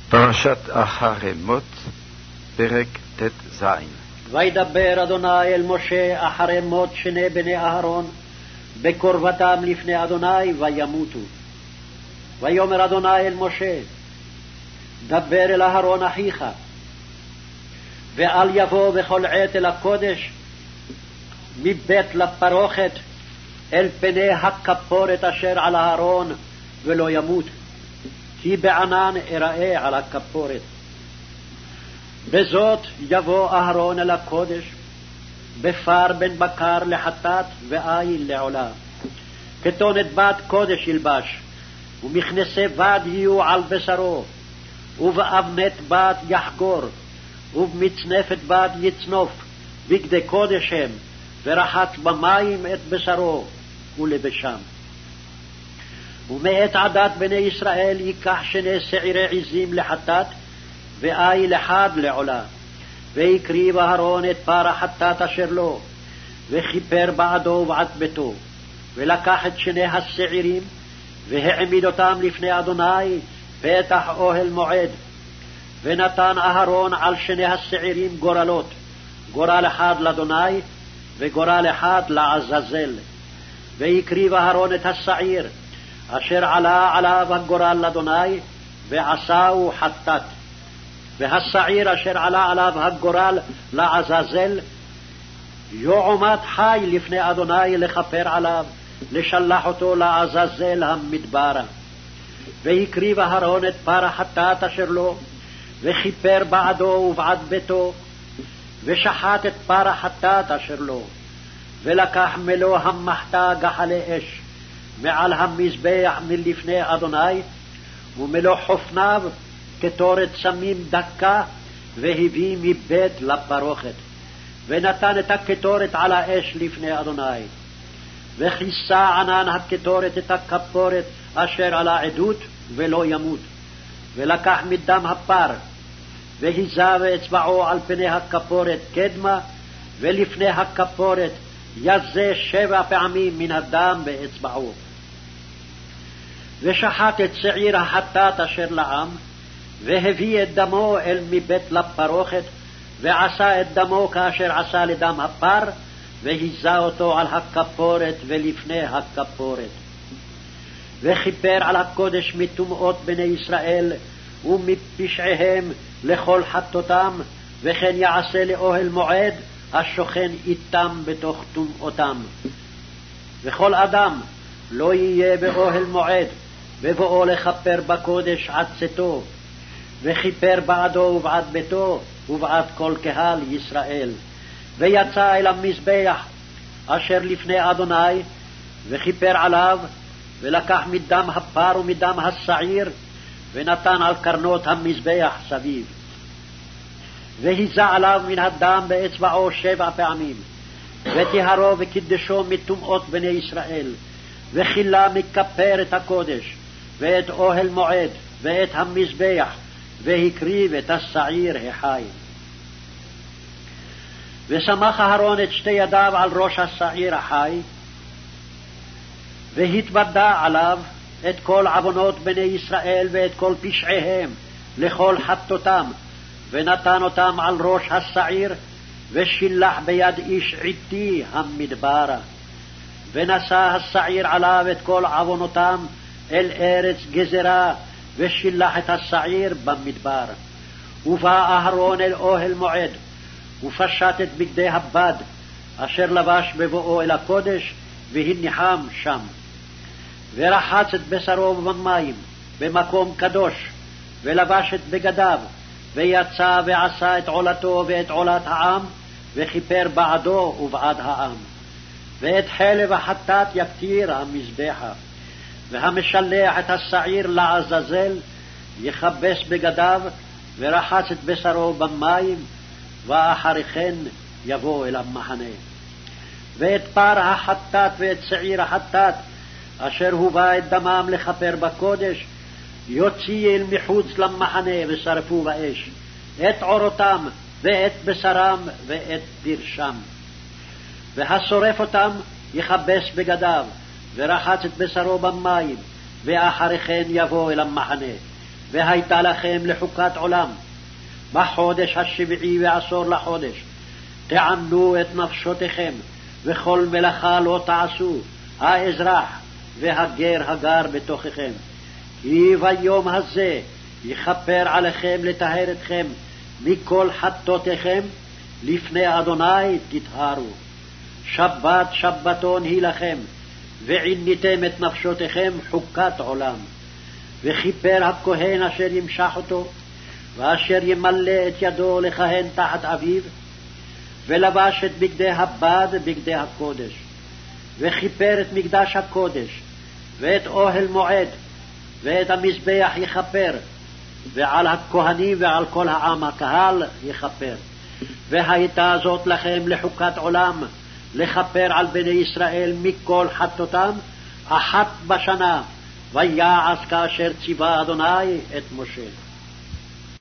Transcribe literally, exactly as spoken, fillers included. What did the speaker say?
פרשת אחרי מות, פרק ט"ז. וידבר אדוני אל משה אחרי מות שני בני אהרון בקרבתם לפני אדוני וימותו. ויאמר אדוני אל משה, דבר אל אהרון אחיך, ואל יבוא בכל עת אל הקודש מבית לפרוכת אל פני הכפורת אשר על אהרון, ולא ימות, כי בענן אראה על הכפורת. בזאת יבוא אהרון אל הקודש, בפר בן בקר לחטאת ואיל לעולה. כתונת בת קודש ילבש, ומכנסי בד יהיו על בשרו, ובאבנת בת יחגור, ובמצנפת בד יצנוף, בגדי קודש הם, ורחץ במים את בשרו, ולבשם. ומאת עדת בני ישראל ייקח שני שעירי עזים לחטאת, ואיל אחד לעולה. ויקריב אהרון את פר החטאת אשר לו, וכיפר בעדו ובעד ביתו, ולקח את שני השעירים, והעמיד אותם לפני אדוני פתח אוהל מועד. ונתן אהרון על שני השעירים גורלות, גורל אחד לאדוני, וגורל אחד לעזאזל. ויקריב אהרון את השעיר, אשר עלה עליו הגורל לאדוני, ועשהו חטאת. והשעיר אשר עלה עליו הגורל לעזאזל, יועמד חי לפני אדוני לכפר עליו, לשלח אותו לעזאזל המדברה. ויקריב אהרון את פר החטאת אשר לו, וכיפר בעדו ובעד ביתו, ושחט את פר החטאת אשר לו, ולקח מלוא המחתה גחלי אש מעל המזבח מלפני אדוני, ומלוא חופניו כתורת סמים דקה, והביא מבית לפרוכת, ונתן את הכתורת על האש לפני אדוני. וכיסה ענן הכתורת את הכפורת אשר על העדות, ולא ימות. ולקח מדם הפר, והיזה באצבעו על פני הכפורת קדמה, ולפני הכפורת יזה שבע פעמים מן הדם באצבעו. ושחט את שעיר החטאת אשר לעם, והביא את דמו אל מבית לפרוכת, ועשה את דמו כאשר עשה לדם הפר, והיזה אותו על הכפורת ולפני הכפורת. וכיפר על הקודש מטומאות בני ישראל ומפשעיהם לכל חטאותם, וכן יעשה לאוהל מועד השוכן איתם בתוך טומאותם. וכל אדם לא יהיה באוהל מועד בבואו לכפר בקודש עד צאתו, וכיפר בעדו ובעד ביתו ובעד כל קהל ישראל. ויצא אל המזבח אשר לפני אדוני, וכיפר עליו, ולקח מדם הפר ומדם השעיר, ונתן על קרנות המזבח סביב. והיזה עליו מן הדם באצבעו שבע פעמים, וטהרו וקידשו מטומאות בני ישראל, וכילה מכפר את הקודש, ואת אוהל מועד, ואת המזבח, והקריב את השעיר החי. ושמח אהרון את שתי ידיו על ראש השעיר החי, והתוודע עליו את כל עוונות בני ישראל ואת כל פשעיהם לכל חטאותם, ונתן אותם על ראש השעיר, ושילח ביד איש עתי המדברה. ונשא השעיר עליו את כל עוונותם אל ארץ גזרה, ושילח את השעיר במדבר. ובא אהרון אל אוהל מועד, ופשט את בגדי הבד אשר לבש בבואו אל הקודש, והניחם שם. ורחץ את בשרו במים במקום קדוש, ולבש את בגדיו, ויצא ועשה את עולתו ואת עולת העם, וכיפר בעדו ובעד העם. ואת חלב החטאת יקטיר המזבחה, והמשלח את השעיר לעזאזל יכבס בגדיו, ורחץ את בשרו במים, ואחרי כן יבוא אל המחנה. ואת פר החטאת ואת שעיר החטאת אשר הובא את דמם לכפר בקודש יוציא אל מחוץ למחנה, ושרפו באש את עורותם ואת בשרם ואת פרשם. והשורף אותם יכבס בגדיו, ורחץ את בשרו במים, ואחרי כן יבוא אל המחנה. והייתה לכם לחוקת עולם. בחודש השביעי ועשור לחודש תענו את נפשותיכם, וכל מלאכה לא תעשו, האזרח והגר הגר בתוככם. כי ביום הזה יכפר עליכם לטהר אתכם מכל חטאותיכם, לפני אדוני תטהרו. שבת שבתון היא לכם, ועיניתם את נפשותיכם חוקת עולם. וכיפר הכהן אשר ימשח אותו, ואשר ימלא את ידו לכהן תחת אביו, ולבש את בגדי הבד בגדי הקודש, וכיפר את מקדש הקודש, ואת אוהל מועד, ואת המזבח יכפר, ועל הכהנים ועל כל העם הקהל יכפר. והייתה זאת לכם לחוקת עולם, לכפר על בני ישראל מכל חטאותם, אחת בשנה, ויעש כאשר ציווה אדוני את משה.